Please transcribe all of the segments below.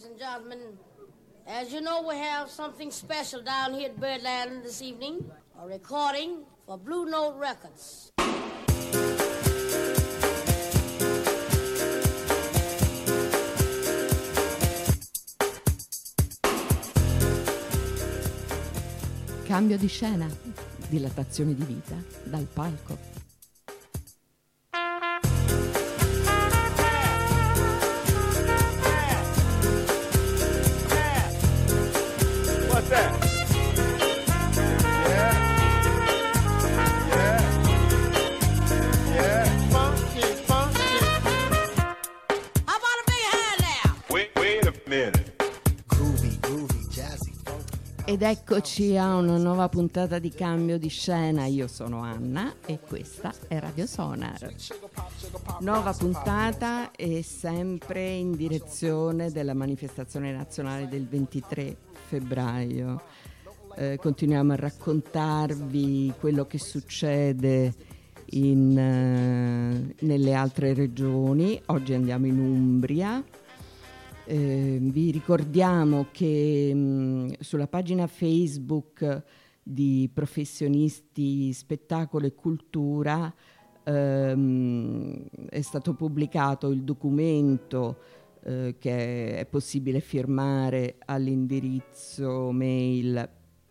and gentlemen, as you know, we have something special down here at Birdland this evening, a recording for Blue Note Records. Cambio di scena, dilatazione di vita dal palco. Ed eccoci a una nuova puntata di Cambio di Scena. Io sono Anna e questa è Radio Sonar. Nuova puntata e sempre in direzione della manifestazione nazionale del 23 febbraio. Continuiamo a raccontarvi quello che succede nelle altre regioni. Oggi andiamo in Umbria. Vi ricordiamo che sulla pagina Facebook di Professionisti Spettacolo e Cultura è stato pubblicato il documento che è possibile firmare all'indirizzo mail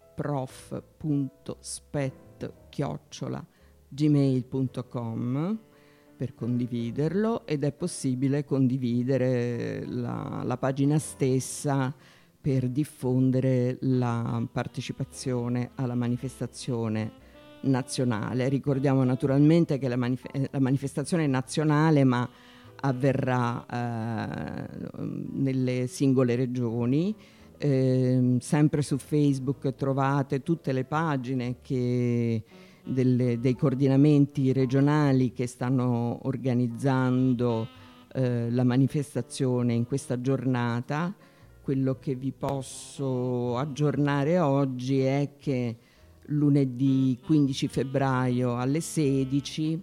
prof.spet@gmail.com per condividerlo, ed è possibile condividere la pagina stessa per diffondere la partecipazione alla manifestazione nazionale. Ricordiamo naturalmente che la manifestazione è nazionale, ma avverrà nelle singole regioni. Sempre su Facebook trovate tutte le pagine dei coordinamenti regionali che stanno organizzando la manifestazione in questa giornata. Quello che vi posso aggiornare oggi è che lunedì 15 febbraio alle 16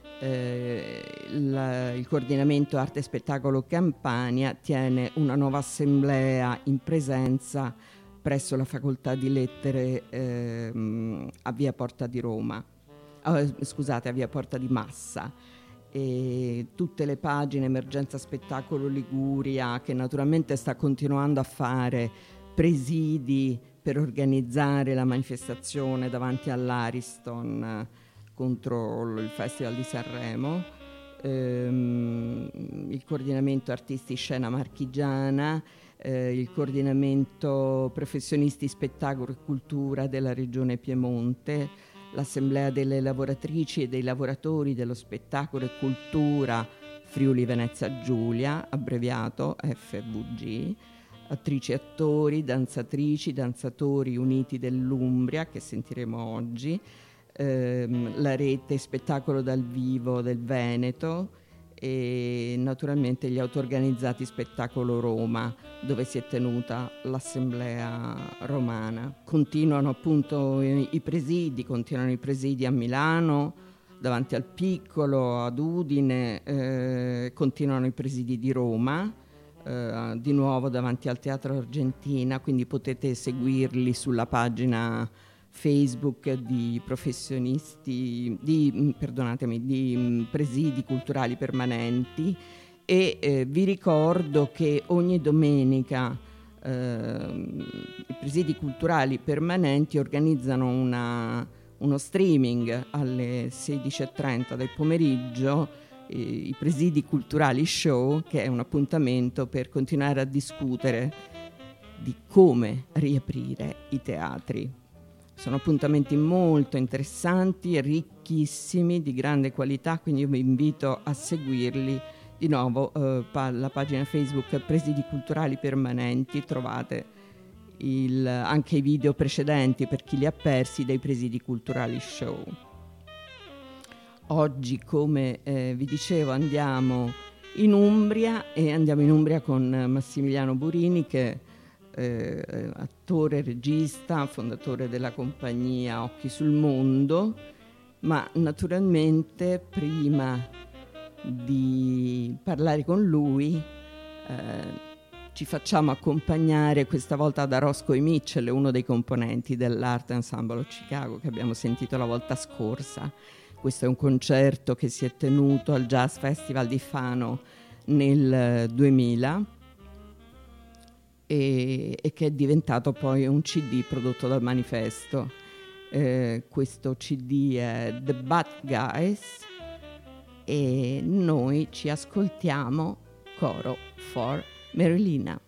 il coordinamento Arte e Spettacolo Campania tiene una nuova assemblea in presenza presso la Facoltà di Lettere a Via Porta di Roma, a Via Porta di Massa. E tutte le pagine Emergenza Spettacolo Liguria, che naturalmente sta continuando a fare presidi per organizzare la manifestazione davanti all'Ariston contro il Festival di Sanremo, il coordinamento Artisti Scena Marchigiana, il coordinamento Professionisti Spettacolo e Cultura della Regione Piemonte, l'Assemblea delle Lavoratrici e dei Lavoratori dello Spettacolo e Cultura Friuli Venezia Giulia, abbreviato FVG, attrici e attori, danzatrici, danzatori uniti dell'Umbria, che sentiremo oggi, la rete Spettacolo dal Vivo del Veneto e naturalmente gli auto-organizzati Spettacolo Roma, dove si è tenuta l'assemblea romana. Continuano appunto i presidi a Milano, davanti al Piccolo, ad Udine, continuano i presidi di Roma, di nuovo davanti al Teatro Argentina, quindi potete seguirli sulla pagina Facebook di professionisti di presidi culturali permanenti. E vi ricordo che ogni domenica i presidi culturali permanenti organizzano uno streaming alle 16:30 del pomeriggio, i presidi culturali show, che è un appuntamento per continuare a discutere di come riaprire i teatri. Sono appuntamenti molto interessanti, ricchissimi, di grande qualità, quindi io vi invito a seguirli. Di nuovo la pagina Facebook Presidi Culturali Permanenti, trovate anche i video precedenti per chi li ha persi dei Presidi Culturali Show. Oggi, come vi dicevo, andiamo in Umbria, e andiamo in Umbria con Massimiliano Burini, che attore, regista, fondatore della compagnia Occhi sul Mondo, ma naturalmente prima di parlare con lui Ci facciamo accompagnare questa volta da Roscoe Mitchell, uno dei componenti dell'Art Ensemble of Chicago che abbiamo sentito la volta scorsa. Questo è un concerto che si è tenuto al Jazz Festival di Fano nel 2000 e che è diventato poi un CD prodotto dal Manifesto. Questo CD è The Bad Guys e noi ci ascoltiamo Coro for Marilina.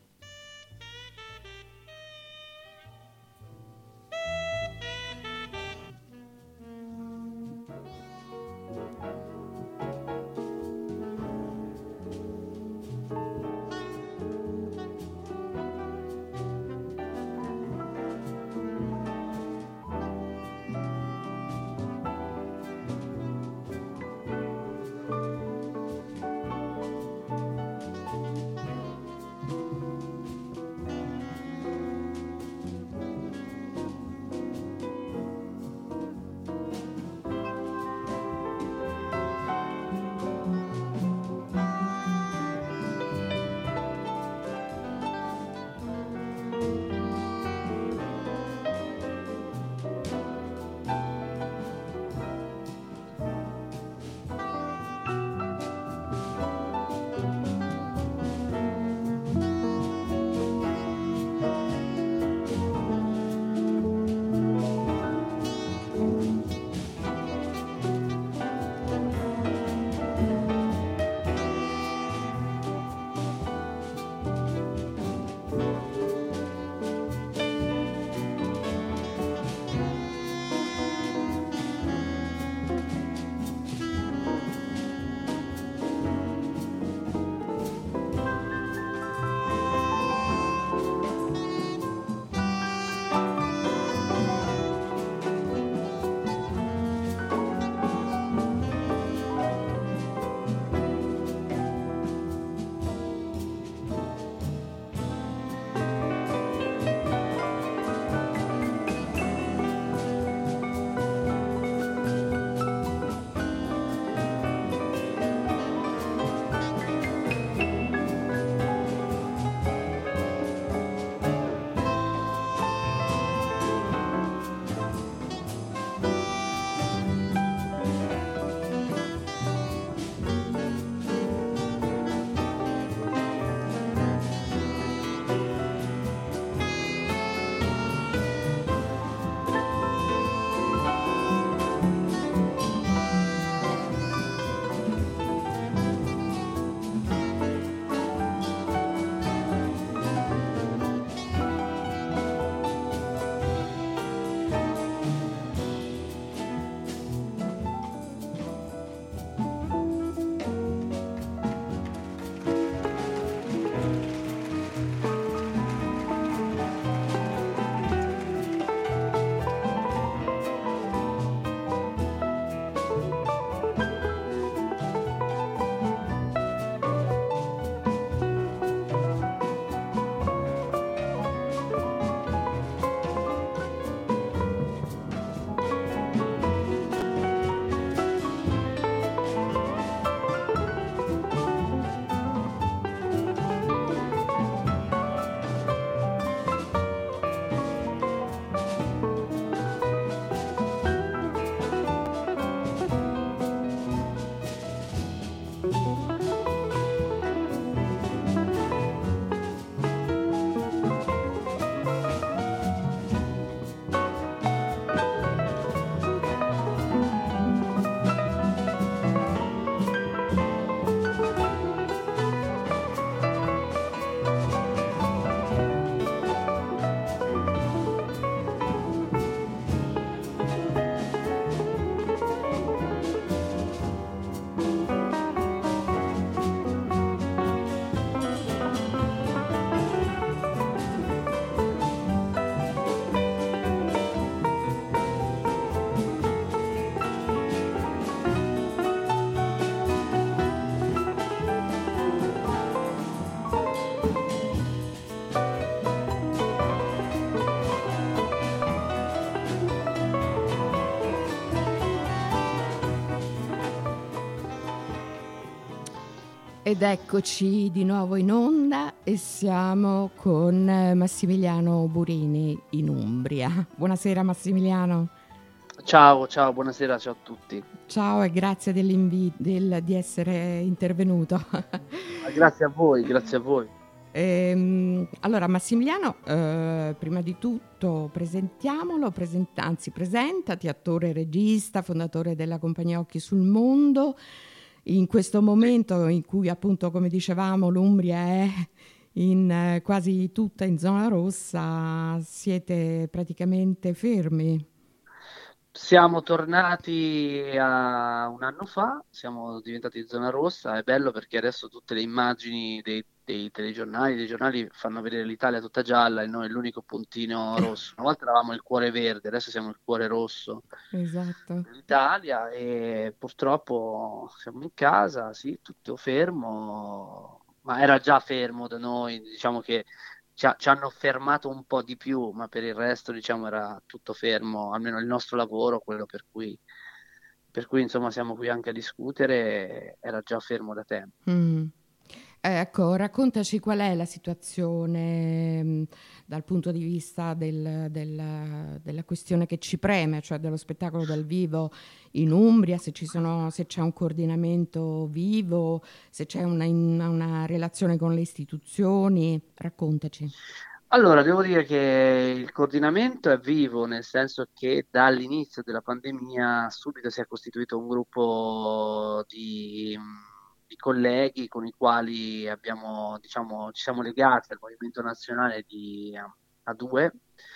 Ed eccoci di nuovo in onda e siamo con Massimiliano Burini in Umbria. Buonasera Massimiliano. Ciao, buonasera, ciao a tutti. Ciao e grazie di essere intervenuto. Grazie a voi, grazie a voi. Allora Massimiliano, prima di tutto presentati, attore e regista, fondatore della compagnia Occhi sul Mondo. In questo momento in cui appunto, come dicevamo, l'Umbria è quasi tutta in zona rossa, siete praticamente fermi. Siamo tornati un anno fa, siamo diventati in zona rossa. È bello perché adesso tutte le immagini dei telegiornali, dei giornali fanno vedere l'Italia tutta gialla e noi l'unico puntino rosso. Una volta eravamo il cuore verde, adesso siamo il cuore rosso. Esatto. Dell'Italia, e purtroppo siamo in casa, sì, tutto fermo, ma era già fermo da noi, diciamo che ci hanno fermato un po' di più, ma per il resto, diciamo, era tutto fermo, almeno il nostro lavoro, quello per cui insomma siamo qui anche a discutere, era già fermo da tempo. Ecco, raccontaci qual è la situazione dal punto di vista della questione che ci preme, cioè dello spettacolo dal vivo in Umbria, se c'è un coordinamento vivo, se c'è una relazione con le istituzioni, raccontaci. Allora, devo dire che il coordinamento è vivo, nel senso che dall'inizio della pandemia subito si è costituito un gruppo di colleghi con i quali abbiamo, diciamo, ci siamo legati al Movimento Nazionale di A2,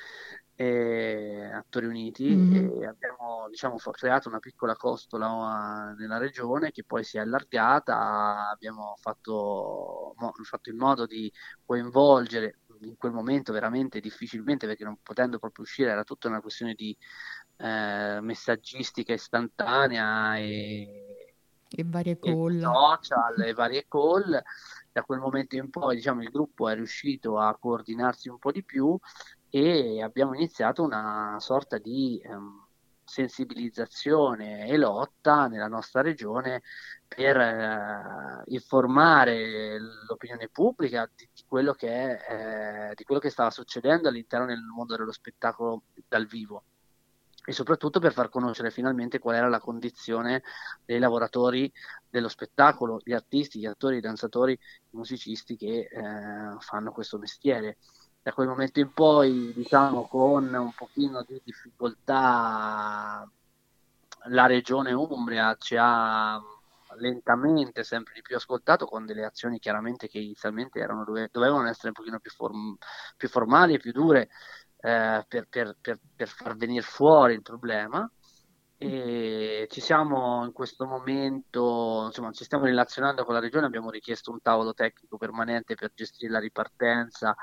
Attori Uniti, e abbiamo, diciamo, creato una piccola costola nella regione che poi si è allargata. Abbiamo fatto in modo di coinvolgere in quel momento veramente difficilmente, perché non potendo proprio uscire era tutta una questione di messaggistica istantanea e varie call. social e varie call. Da quel momento in poi, diciamo, il gruppo è riuscito a coordinarsi un po' di più e abbiamo iniziato una sorta di sensibilizzazione e lotta nella nostra regione per informare l'opinione pubblica di quello di quello che stava succedendo all'interno del mondo dello spettacolo dal vivo, e soprattutto per far conoscere finalmente qual era la condizione dei lavoratori dello spettacolo, gli artisti, gli attori, i danzatori, i musicisti che fanno questo mestiere. Da quel momento in poi, diciamo, con un pochino di difficoltà, la regione Umbria ci ha lentamente sempre di più ascoltato, con delle azioni chiaramente che inizialmente dovevano essere un pochino più formali e più dure, per far venire fuori il problema. E ci siamo in questo momento, insomma, ci stiamo relazionando con la regione. Abbiamo richiesto un tavolo tecnico permanente per gestire la ripartenza,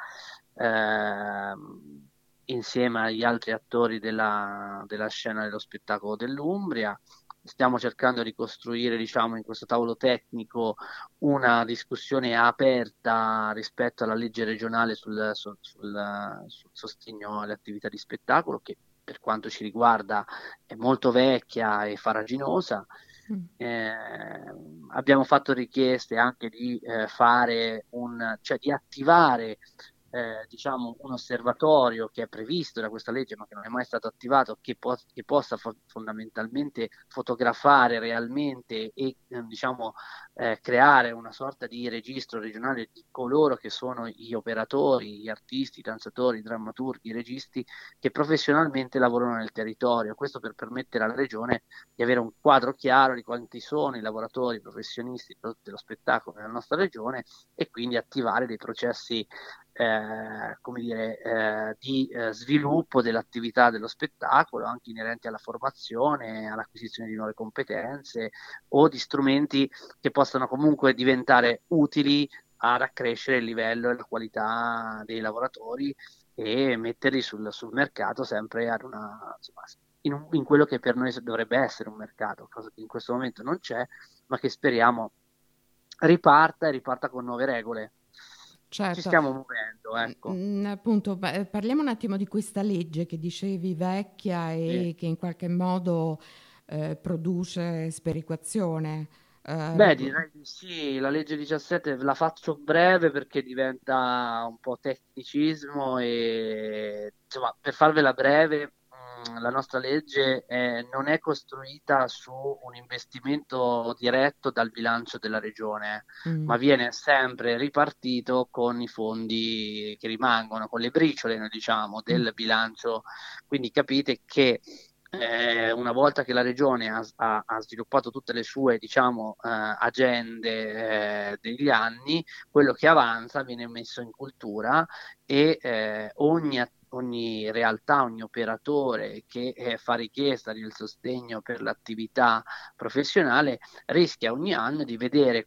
insieme agli altri attori della scena dello spettacolo dell'Umbria. Stiamo cercando di costruire, diciamo, in questo tavolo tecnico una discussione aperta rispetto alla legge regionale sul sostegno alle attività di spettacolo, che per quanto ci riguarda è molto vecchia e farraginosa. Abbiamo fatto richieste anche di cioè di attivare diciamo un osservatorio che è previsto da questa legge ma che non è mai stato attivato, che possa fondamentalmente fotografare realmente e diciamo creare una sorta di registro regionale di coloro che sono gli operatori, gli artisti, i danzatori, i drammaturghi, i registi che professionalmente lavorano nel territorio. Questo per permettere alla regione di avere un quadro chiaro di quanti sono i lavoratori professionisti dello spettacolo nella nostra regione, e quindi attivare dei processi come dire, di sviluppo dell'attività dello spettacolo, anche inerenti alla formazione, all'acquisizione di nuove competenze o di strumenti che possano comunque diventare utili ad accrescere il livello e la qualità dei lavoratori e metterli sul mercato sempre ad insomma, in quello che per noi dovrebbe essere un mercato, cosa che in questo momento non c'è, ma che speriamo riparta con nuove regole. Certo. Ci stiamo muovendo, ecco. Appunto, parliamo un attimo di questa legge che dicevi vecchia e che in qualche modo produce sperequazione. Beh, direi di sì, la legge 17 la faccio breve perché diventa un po' tecnicismo e insomma, per farvela breve, la nostra legge non è costruita su un investimento diretto dal bilancio della regione, Mm, ma viene sempre ripartito con i fondi che rimangono, con le briciole, noi diciamo, mm, del bilancio. Quindi capite che una volta che la regione ha sviluppato tutte le sue, diciamo, agende degli anni, quello che avanza viene messo in cultura e ogni realtà, ogni operatore che fa richiesta del sostegno per l'attività professionale rischia ogni anno di vedere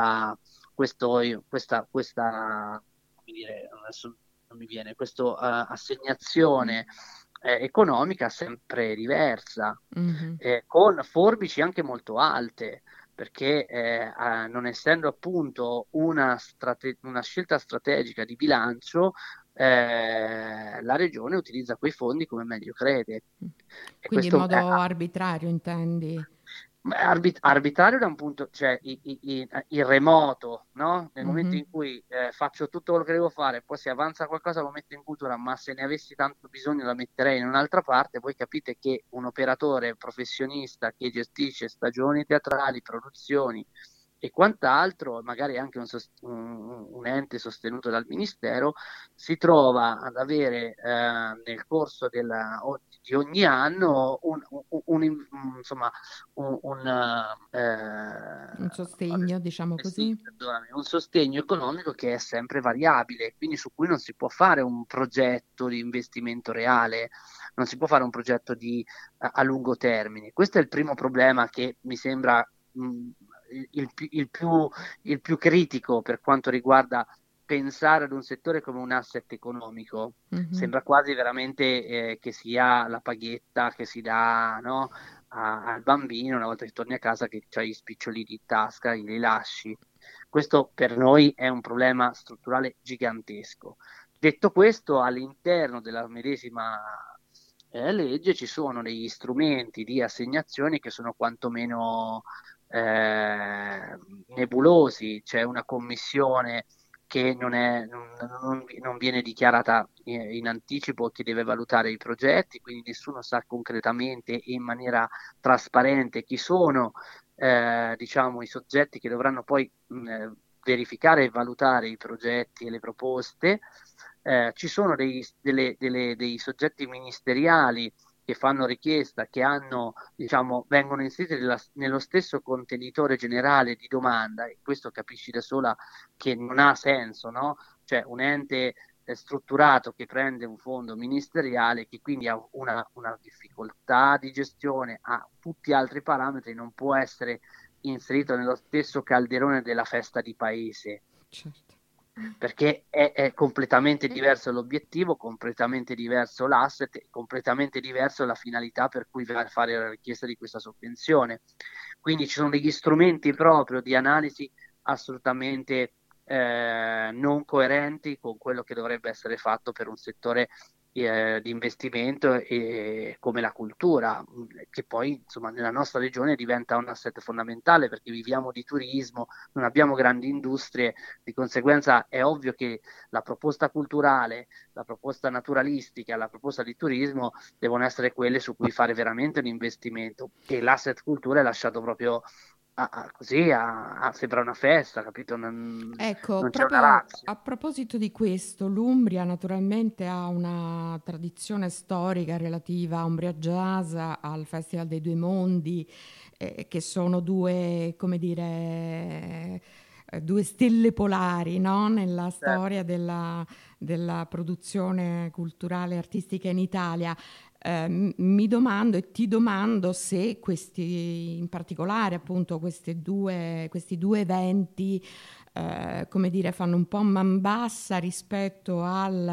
come dire, adesso non mi viene, questa assegnazione economica sempre diversa, mhm. con forbici anche molto alte, perché non essendo appunto una scelta strategica di bilancio, la regione utilizza quei fondi come meglio crede. E Quindi in questo è modo arbitrario, intendi? arbitrario da un punto, cioè il remoto, no? Nel momento Mhm. in cui faccio tutto quello che devo fare, poi se avanza qualcosa lo metto in cultura, ma se ne avessi tanto bisogno la metterei in un'altra parte, voi capite che un operatore professionista che gestisce stagioni teatrali, produzioni e quant'altro, magari anche un ente sostenuto dal Ministero, si trova ad avere nel corso di ogni anno insomma, Un sostegno, diciamo sì, così. perdonami, un sostegno economico che è sempre variabile, quindi su cui non si può fare un progetto di investimento reale, non si può fare un progetto a lungo termine. Questo è il primo problema che mi sembra il più critico per quanto riguarda pensare ad un settore come un asset economico. Mhm. Sembra quasi veramente che sia la paghetta che si dà, no, al bambino una volta che torni a casa che c'hai gli spicciolini in tasca, li lasci. Questo per noi è un problema strutturale gigantesco. Detto questo, all'interno della medesima legge ci sono degli strumenti di assegnazione che sono quantomeno nebulosi. C'è una commissione che non viene dichiarata in anticipo, che deve valutare i progetti, quindi nessuno sa concretamente e in maniera trasparente chi sono diciamo, i soggetti che dovranno poi verificare e valutare i progetti e le proposte. Ci sono dei soggetti ministeriali che fanno richiesta, che hanno, diciamo, vengono inseriti nello stesso contenitore generale di domanda, e questo capisci da sola che non ha senso, no? Cioè un ente strutturato che prende un fondo ministeriale, che quindi ha una difficoltà di gestione, ha tutti altri parametri, non può essere inserito nello stesso calderone della festa di paese, Certo. perché è completamente diverso l'obiettivo, completamente diverso l'asset, completamente diverso la finalità per cui va a fare la richiesta di questa sovvenzione. Quindi ci sono degli strumenti proprio di analisi assolutamente non coerenti con quello che dovrebbe essere fatto per un settore di investimento come la cultura, che poi insomma nella nostra regione diventa un asset fondamentale perché viviamo di turismo, non abbiamo grandi industrie, di conseguenza è ovvio che la proposta culturale, la proposta naturalistica, la proposta di turismo devono essere quelle su cui fare veramente un investimento, e l'asset cultura è lasciato proprio così, sembra una festa, capito? Ecco, Non c'è una proprio ratio. a proposito di questo, l'Umbria naturalmente ha una tradizione storica relativa a Umbria Jazz, al Festival dei Due Mondi, che sono due, come dire, due stelle polari, no? Nella Certo. storia della produzione culturale e artistica in Italia. Mi domando e ti domando se questi, in particolare appunto questi due eventi, come dire, fanno un po' man bassa rispetto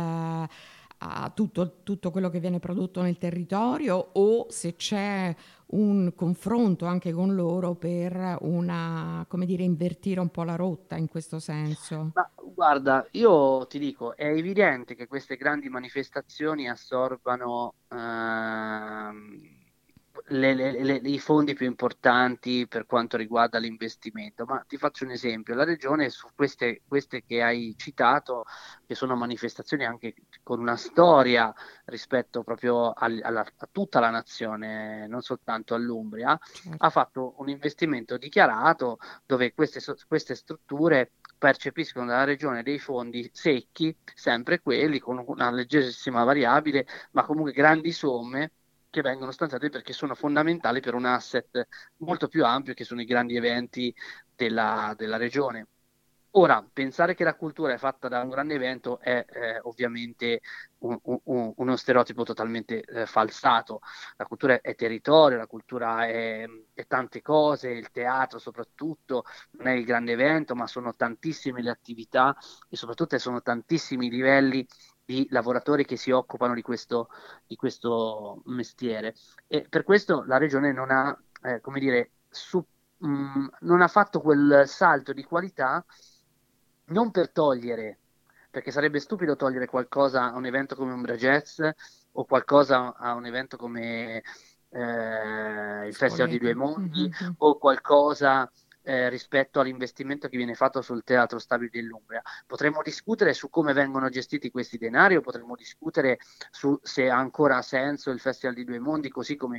a tutto quello che viene prodotto nel territorio, o se c'è un confronto anche con loro per come dire, invertire un po' la rotta in questo senso. Ma guarda, io ti dico, è evidente che queste grandi manifestazioni assorbano i fondi più importanti per quanto riguarda l'investimento, ma ti faccio un esempio. La regione su queste che hai citato, che sono manifestazioni anche con una storia rispetto proprio a tutta la nazione, non soltanto all'Umbria, Certo. ha fatto un investimento dichiarato dove queste strutture percepiscono dalla regione dei fondi secchi, sempre quelli, con una leggerissima variabile, ma comunque grandi somme che vengono stanziate perché sono fondamentali per un asset molto più ampio che sono i grandi eventi della regione. Ora, pensare che la cultura è fatta da un grande evento è ovviamente uno stereotipo totalmente falsato. La cultura è territorio, la cultura è tante cose, il teatro soprattutto non è il grande evento, ma sono tantissime le attività e soprattutto sono tantissimi i livelli di lavoratori che si occupano di questo mestiere. E per questo la regione non ha, come dire, non ha fatto quel salto di qualità, non per togliere, perché sarebbe stupido togliere qualcosa a un evento come Umbria Jazz o qualcosa a un evento come il Festival di Due Spoleto. Mondi Mhm. o qualcosa rispetto all'investimento che viene fatto sul Teatro Stabile dell'Umbria. Potremmo discutere su come vengono gestiti questi denari o potremmo discutere su se ha ancora senso il Festival di Due Mondi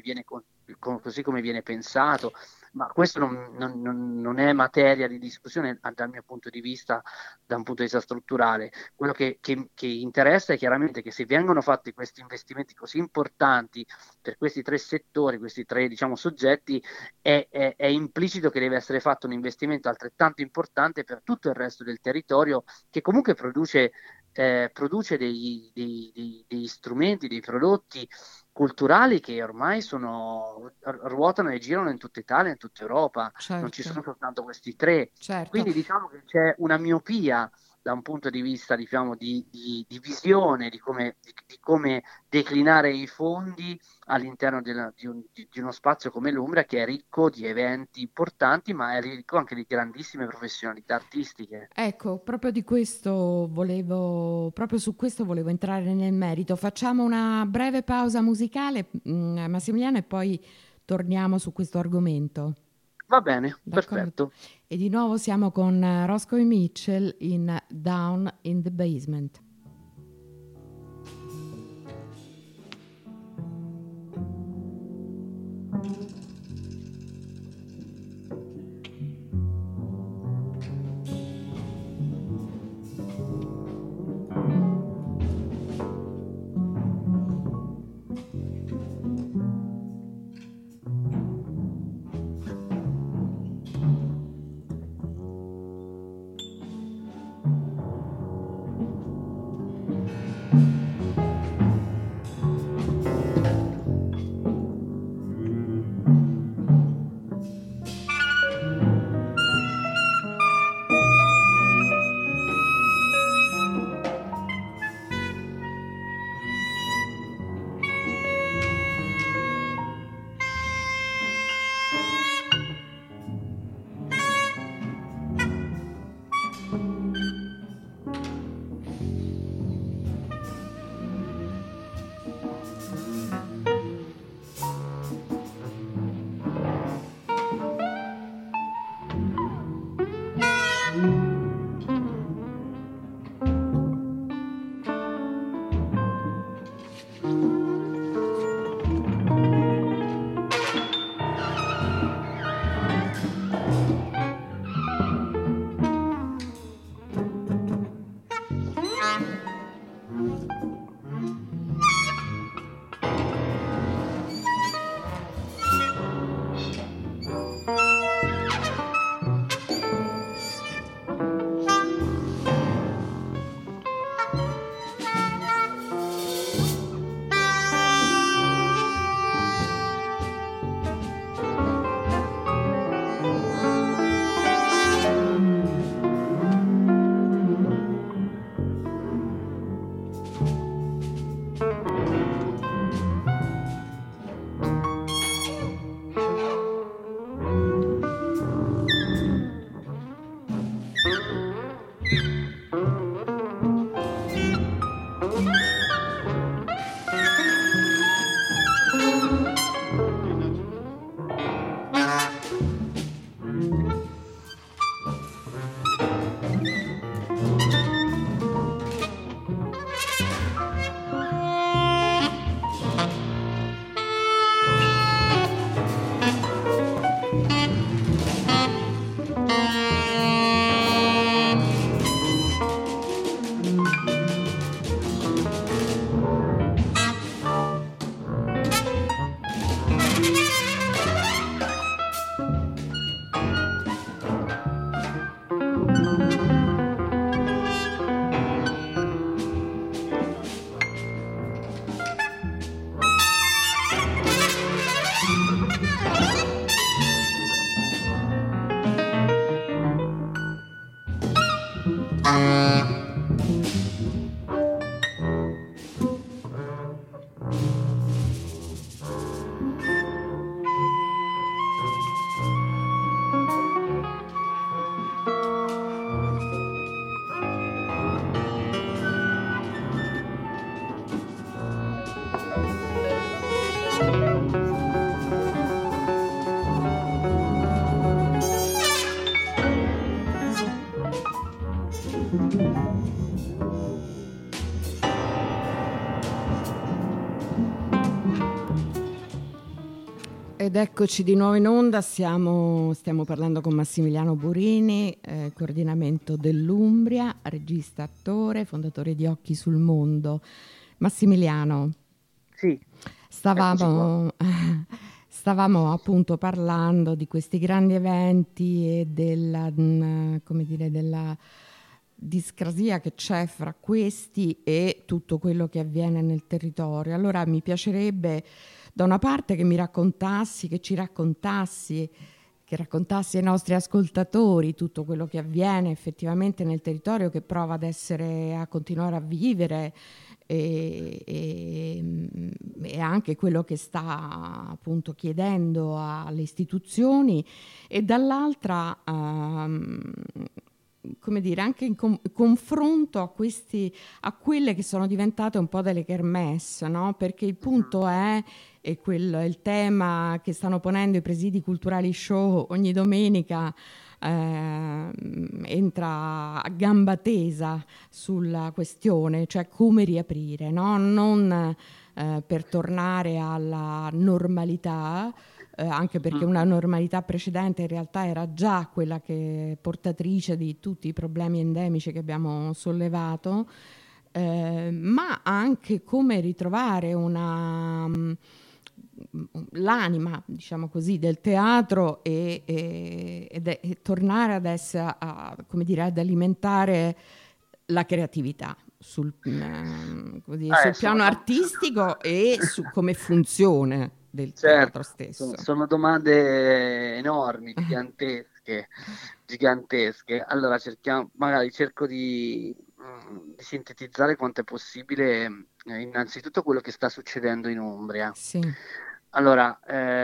così come viene pensato, ma questo non è materia di discussione dal mio punto di vista, da un punto di vista strutturale. Quello che interessa è chiaramente che se vengono fatti questi investimenti così importanti per questi tre settori, questi tre diciamo, soggetti, è implicito che deve essere fatto un investimento altrettanto importante per tutto il resto del territorio che comunque produce degli strumenti, dei prodotti culturali che ormai ruotano e girano in tutta Italia, in tutta Europa, non ci Certo, sono soltanto questi tre. certo. Quindi diciamo che c'è una miopia da un punto di vista diciamo, di visione di come declinare i fondi all'interno di uno spazio come l'Umbria che è ricco di eventi importanti, ma è ricco anche di grandissime professionalità artistiche. Ecco, proprio su questo volevo entrare nel merito. Facciamo una breve pausa musicale, Massimiliano, e poi torniamo su questo argomento. Va bene, D'accordo? perfetto. E di nuovo siamo con Roscoe Mitchell in Down in the Basement. Ed eccoci di nuovo in onda, stiamo parlando con Massimiliano Burini, coordinamento dell'Umbria, regista, attore, fondatore di Occhi sul Mondo. Massimiliano, Sì, stavamo appunto parlando di questi grandi eventi e della, come dire, della discrasia che c'è fra questi e tutto quello che avviene nel territorio. Allora mi piacerebbe da una parte che ci raccontassi ai nostri ascoltatori tutto quello che avviene effettivamente nel territorio, che prova a continuare a vivere e anche quello che sta appunto chiedendo alle istituzioni, e dall'altra come dire, anche in confronto a quelle che sono diventate un po' delle kermesse, no? Perché il punto è il tema che stanno ponendo i presidi culturali show ogni domenica, entra a gamba tesa sulla questione, cioè come riaprire, no? Non per tornare alla normalità, anche perché una normalità precedente in realtà era già quella che portatrice di tutti i problemi endemici che abbiamo sollevato, ma anche come ritrovare l'anima, diciamo così, del teatro e tornare come dire, ad alimentare la creatività sul piano artistico e su come funzione del teatro stesso. Sono domande enormi, gigantesche. Allora cerco di sintetizzare quanto è possibile, innanzitutto quello che sta succedendo in Umbria. Sì. Allora,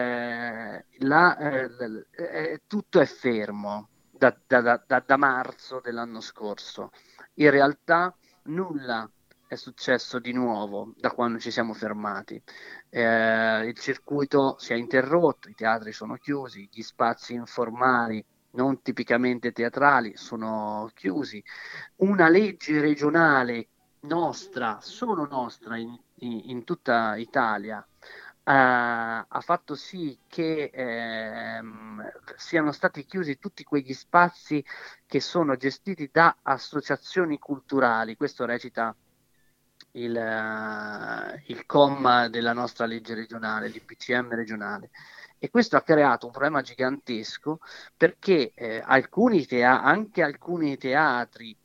tutto è fermo da marzo dell'anno scorso. In realtà nulla è successo di nuovo da quando ci siamo fermati. Il circuito si è interrotto, i teatri sono chiusi, gli spazi informali non tipicamente teatrali sono chiusi. Una legge regionale solo nostra in tutta Italia, ha fatto sì che siano stati chiusi tutti quegli spazi che sono gestiti da associazioni culturali. Questo recita il comma della nostra legge regionale, l'IPCM regionale. E questo ha creato un problema gigantesco, perché anche alcuni teatri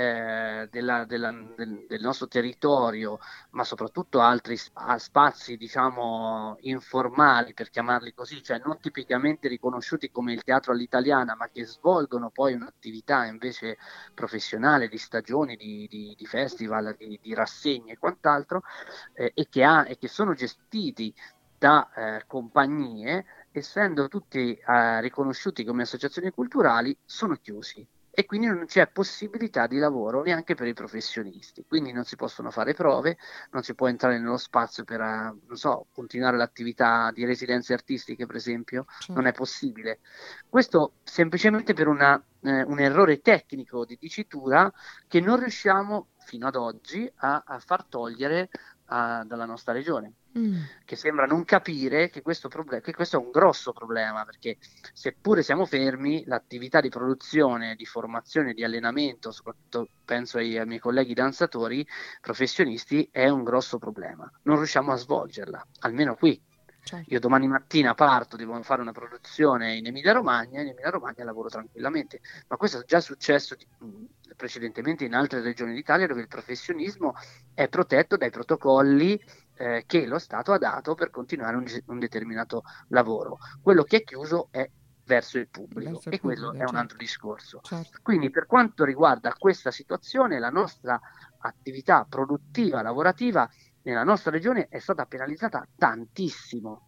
del nostro territorio, ma soprattutto altri spazi, diciamo, informali, per chiamarli così, cioè non tipicamente riconosciuti come il teatro all'italiana, ma che svolgono poi un'attività invece professionale di stagioni, di festival, di rassegne e quant'altro, e che sono gestiti da compagnie, essendo tutti riconosciuti come associazioni culturali, sono chiusi. E quindi non c'è possibilità di lavoro neanche per i professionisti, quindi non si possono fare prove, non si può entrare nello spazio per continuare l'attività di residenze artistiche, per esempio, non è possibile. Questo semplicemente per un errore tecnico di dicitura che non riusciamo fino ad oggi a far togliere dalla nostra regione, che sembra non capire che questo è un grosso problema, perché seppure siamo fermi, l'attività di produzione, di formazione, di allenamento, soprattutto penso ai miei colleghi danzatori professionisti, è un grosso problema. Non riusciamo a svolgerla, almeno qui. Io domani mattina parto, devo fare una produzione in Emilia-Romagna lavoro tranquillamente, ma questo è già successo precedentemente in altre regioni d'Italia, dove il professionismo è protetto dai protocolli che lo Stato ha dato per continuare un determinato lavoro. Quello che è chiuso è verso il pubblico, e quello è un altro discorso. Certo. Quindi per quanto riguarda questa situazione, la nostra attività produttiva, lavorativa nella nostra regione è stata penalizzata tantissimo,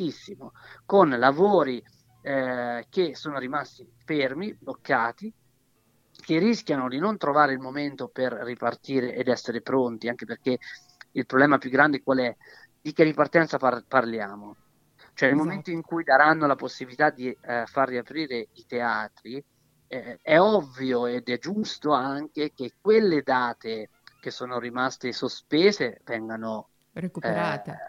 con lavori che sono rimasti fermi, bloccati, che rischiano di non trovare il momento per ripartire ed essere pronti, anche perché il problema più grande qual è? Di che ripartenza parliamo? Cioè, nel momento in cui daranno la possibilità di far riaprire i teatri, è ovvio ed è giusto anche che quelle date che sono rimaste sospese vengano recuperate.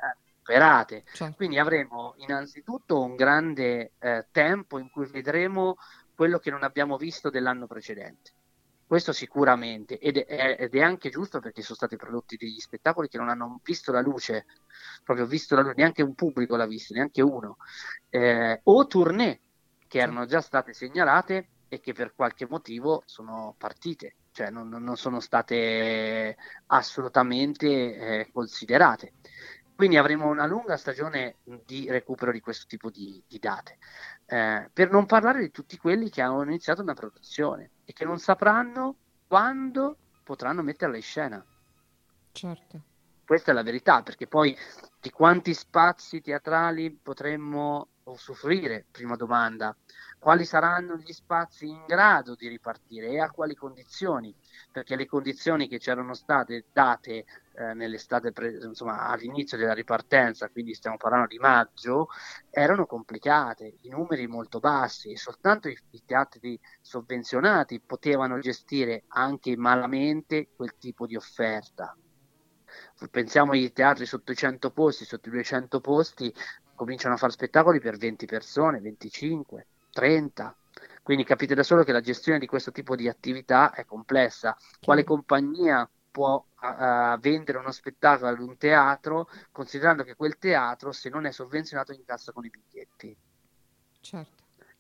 recuperate. Certo. Quindi avremo innanzitutto un grande tempo in cui vedremo quello che non abbiamo visto dell'anno precedente. Questo sicuramente, ed è anche giusto, perché sono stati prodotti degli spettacoli che non hanno visto la luce, proprio visto la luce, neanche un pubblico l'ha visto, neanche uno, o tournée che erano già state segnalate e che per qualche motivo sono partite, cioè non sono state assolutamente considerate. Quindi avremo una lunga stagione di recupero di questo tipo di date. Per non parlare di tutti quelli che hanno iniziato una produzione e che non sapranno quando potranno metterla in scena. Certo. Questa è la verità, perché poi di quanti spazi teatrali potremmo usufruire? Prima domanda. Quali saranno gli spazi in grado di ripartire e a quali condizioni? Perché le condizioni che c'erano state date nell'estate, insomma, all'inizio della ripartenza, quindi stiamo parlando di maggio, erano complicate, i numeri molto bassi, e soltanto i teatri sovvenzionati potevano gestire anche malamente quel tipo di offerta. Pensiamo ai teatri sotto i 100 posti, sotto i 200 posti, cominciano a fare spettacoli per 20 persone, 25, 30. Quindi capite da solo che la gestione di questo tipo di attività è complessa. Quale compagnia può vendere uno spettacolo ad un teatro, considerando che quel teatro, se non è sovvenzionato, incassa con i biglietti? Certo.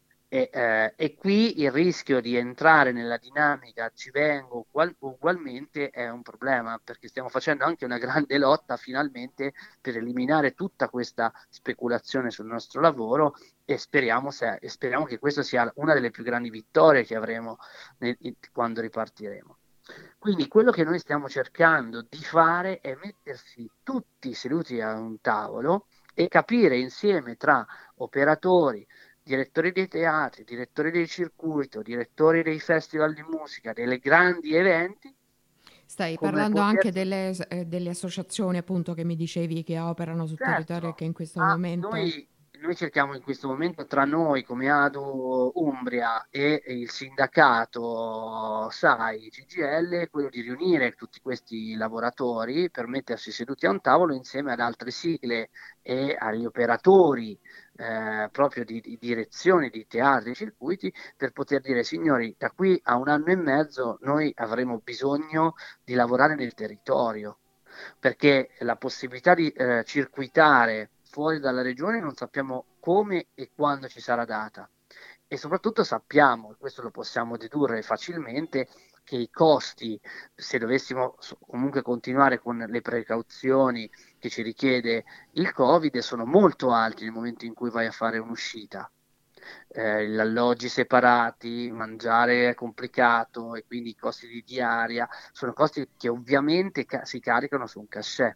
E qui il rischio di entrare nella dinamica ci vengo ugualmente è un problema, perché stiamo facendo anche una grande lotta finalmente per eliminare tutta questa speculazione sul nostro lavoro, e speriamo che questa sia una delle più grandi vittorie che avremo quando ripartiremo. Quindi quello che noi stiamo cercando di fare è mettersi tutti seduti a un tavolo e capire insieme tra operatori, direttori dei teatri, direttori del circuito, direttori dei festival di musica, dei grandi eventi. Stai Come parlando anche poter... delle associazioni, appunto, che mi dicevi che operano sul territorio e Certo, che in questo momento... noi cerchiamo in questo momento tra noi come ADU Umbria e il sindacato SAI CGL quello di riunire tutti questi lavoratori per mettersi seduti a un tavolo insieme ad altre sigle e agli operatori proprio di direzione di teatri e circuiti, per poter dire: signori, da qui a un anno e mezzo noi avremo bisogno di lavorare nel territorio, perché la possibilità di circuitare fuori dalla regione non sappiamo come e quando ci sarà data, e soprattutto sappiamo, e questo lo possiamo dedurre facilmente, che i costi, se dovessimo comunque continuare con le precauzioni che ci richiede il Covid, sono molto alti nel momento in cui vai a fare un'uscita. Gli alloggi separati, mangiare è complicato, e quindi i costi di diaria sono costi che ovviamente si caricano su un cachet.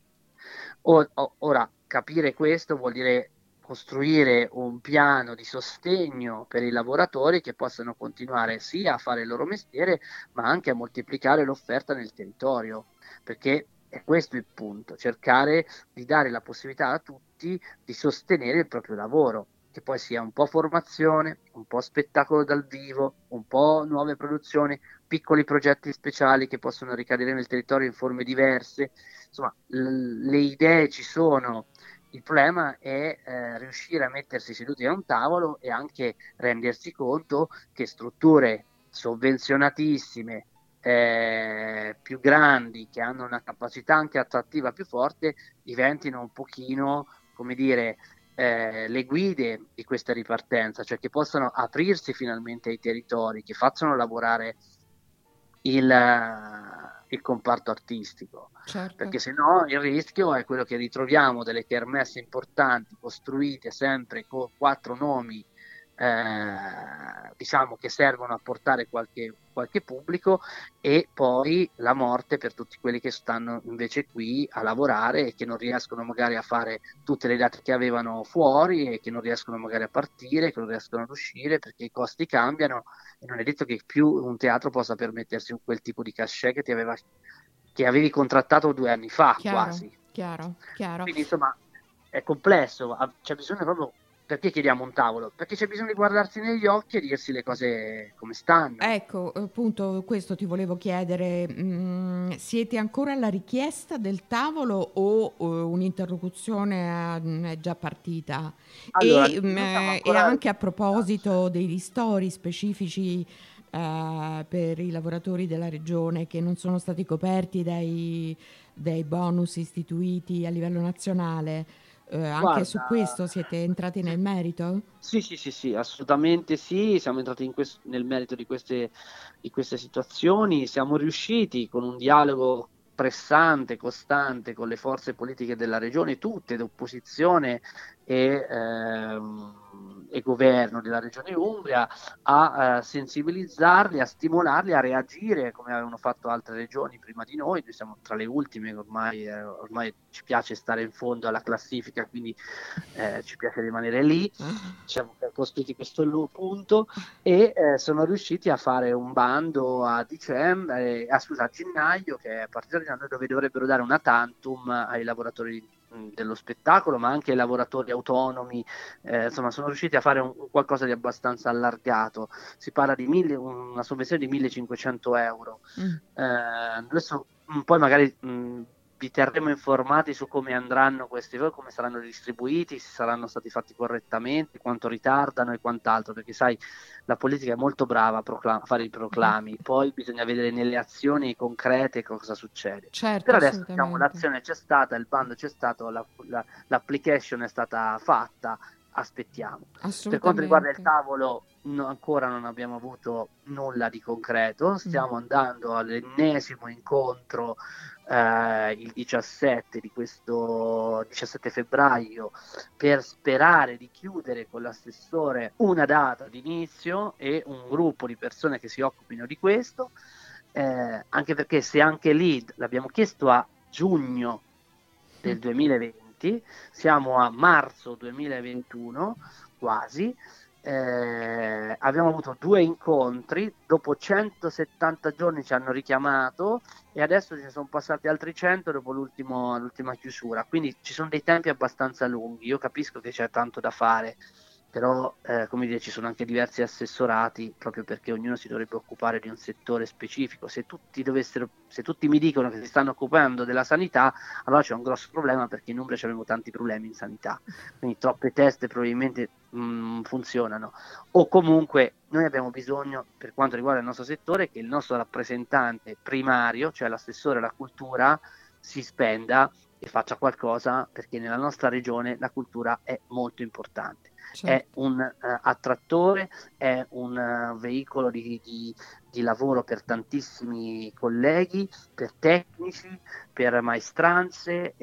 Ora, capire questo vuol dire costruire un piano di sostegno per i lavoratori che possano continuare sia a fare il loro mestiere, ma anche a moltiplicare l'offerta nel territorio, perché è questo il punto: cercare di dare la possibilità a tutti di sostenere il proprio lavoro, che poi sia un po' formazione, un po' spettacolo dal vivo, un po' nuove produzioni, piccoli progetti speciali che possono ricadere nel territorio in forme diverse. Insomma, le idee ci sono. Il problema è riuscire a mettersi seduti a un tavolo e anche rendersi conto che strutture sovvenzionatissime, più grandi, che hanno una capacità anche attrattiva più forte, diventino un pochino, come dire, le guide di questa ripartenza, cioè che possano aprirsi finalmente ai territori, che facciano lavorare il comparto artistico. Certo. Perché se no il rischio è quello che ritroviamo delle kermesse importanti costruite sempre con 4 nomi, diciamo, che servono a portare qualche pubblico, e poi la morte per tutti quelli che stanno invece qui a lavorare e che non riescono magari a fare tutte le date che avevano fuori, e che non riescono magari a partire, che non riescono ad uscire perché i costi cambiano, e non è detto che più un teatro possa permettersi quel tipo di cachet che avevi contrattato 2 anni fa, Chiaro, quasi. chiaro. Quindi insomma è complesso, c'è bisogno proprio Perché chiediamo un tavolo? Perché c'è bisogno di guardarsi negli occhi e dirsi le cose come stanno. Ecco, appunto, questo ti volevo chiedere. Siete ancora alla richiesta del tavolo o un'interlocuzione è già partita? Allora, E anche a proposito dei ristori specifici per i lavoratori della regione che non sono stati coperti dai bonus istituiti a livello nazionale. Anche guarda, su questo siete entrati nel merito? sì, assolutamente sì, siamo entrati nel merito di queste situazioni, siamo riusciti con un dialogo pressante, costante con le forze politiche della regione, tutte, d'opposizione e governo della regione Umbria, a sensibilizzarli, a stimolarli a reagire come avevano fatto altre regioni prima di noi siamo tra le ultime, ormai ci piace stare in fondo alla classifica, quindi ci piace rimanere lì, siamo costruiti questo punto e sono riusciti a fare un bando a gennaio, che è a partire da gennaio, dove dovrebbero dare una tantum ai lavoratori dello spettacolo, ma anche ai lavoratori autonomi, insomma sono riusciti a fare qualcosa di abbastanza allargato, si parla di una sovvenzione di 1.500 euro. Adesso poi magari vi terremo informati su come andranno questi, come saranno distribuiti, se saranno stati fatti correttamente, quanto ritardano e quant'altro, perché sai, la politica è molto brava a fare i proclami, poi bisogna vedere nelle azioni concrete cosa succede. Certo, per adesso diciamo, l'azione c'è stata, il bando c'è stato, l'application è stata fatta, aspettiamo. Per quanto riguarda il tavolo, ancora non abbiamo avuto nulla di concreto, stiamo andando all'ennesimo incontro il 17 di questo 17 febbraio per sperare di chiudere con l'assessore una data di inizio e un gruppo di persone che si occupino di questo, anche perché se anche lì l'abbiamo chiesto a giugno del 2020, siamo a marzo 2021 quasi, abbiamo avuto 2 incontri, dopo 170 giorni ci hanno richiamato e adesso ce ne sono passati altri 100 dopo l'ultima chiusura, quindi ci sono dei tempi abbastanza lunghi. Io capisco che c'è tanto da fare, però come dire, ci sono anche diversi assessorati, proprio perché ognuno si dovrebbe occupare di un settore specifico. Se tutti mi dicono che si stanno occupando della sanità, allora c'è un grosso problema, perché in Umbria abbiamo tanti problemi in sanità, quindi troppe teste probabilmente funzionano, o comunque noi abbiamo bisogno, per quanto riguarda il nostro settore, che il nostro rappresentante primario, cioè l'assessore alla cultura, si spenda e faccia qualcosa, perché nella nostra regione la cultura è molto importante. Certo. È un attrattore, è un veicolo di lavoro per tantissimi colleghi, per tecnici, per maestranze,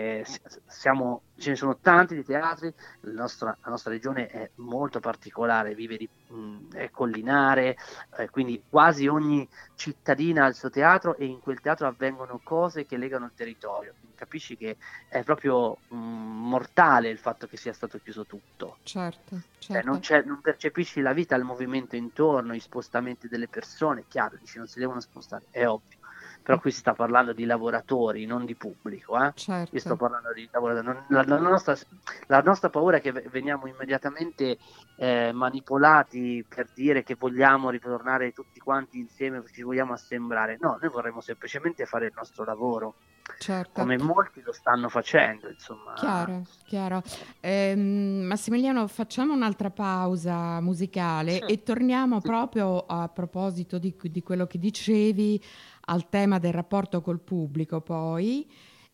ce ne sono tanti di teatri. La nostra regione è molto particolare, è collinare, quindi quasi ogni cittadina ha il suo teatro e in quel teatro avvengono cose che legano il territorio. Quindi capisci che è proprio mortale il fatto che sia stato chiuso tutto. Certo. Non percepisci la vita, il movimento intorno, i spostamenti delle persone, chiaro, dici non si devono spostare, è ovvio. Però qui si sta parlando di lavoratori, non di pubblico. Certo. Io sto parlando di lavoratori. La nostra paura è che veniamo immediatamente manipolati per dire che vogliamo ritornare tutti quanti insieme, ci vogliamo assemblare. No, noi vorremmo semplicemente fare il nostro lavoro. Certo. Come molti lo stanno facendo, insomma. Chiaro. Massimiliano, facciamo un'altra pausa musicale e torniamo proprio a proposito di quello che dicevi, al tema del rapporto col pubblico poi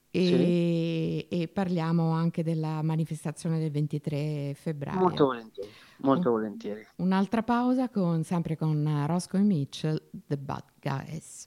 e parliamo anche della manifestazione del 23 febbraio. Molto volentieri. Un'altra pausa sempre con Roscoe e Mitchell, The Bad Guys.